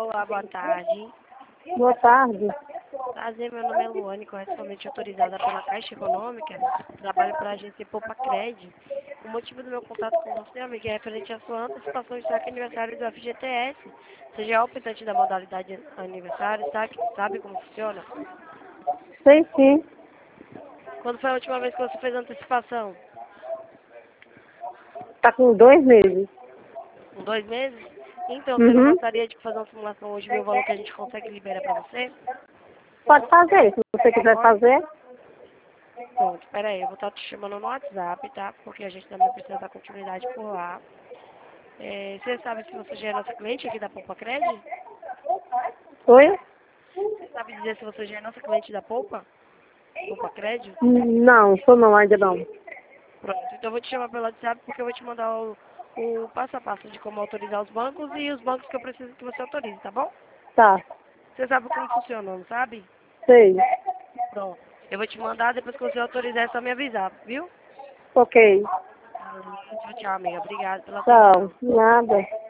Olá, boa tarde. Boa tarde. Prazer, meu nome é Luane, corretamente autorizada pela Caixa Econômica. Trabalho para a agência Poupa Cred. O motivo do meu contato com você, amiga, é referente à sua antecipação de saque aniversário do FGTS. Você já é optante da modalidade aniversário, sabe como funciona? Sei sim. Quando foi a última vez que você fez a antecipação? Tá com 2 meses. Com 2 meses? Então, você não Uhum. gostaria de fazer uma simulação hoje, ver o valor que a gente consegue liberar para você? Pode fazer, se você quiser Pode? fazer. Pronto, espera aí, eu vou estar te chamando no WhatsApp, tá? Porque a gente também precisa dar continuidade por lá. Você sabe se você já é nossa cliente aqui da Poupa Cred? Oi? Você sabe dizer se você já é nossa cliente da Poupa? Poupa Cred? Não, sou não, ainda não. Pronto, então eu vou te chamar pelo WhatsApp porque eu vou te mandar o passo a passo de como autorizar os bancos e os bancos que eu preciso que você autorize, tá bom? Tá, Você sabe como funciona, não sabe? sei. Pronto. Eu vou te mandar, depois que você autorizar é só me avisar, viu? Ok. Tchau, tchau, amiga. Obrigada pela Tchau. atenção. Nada.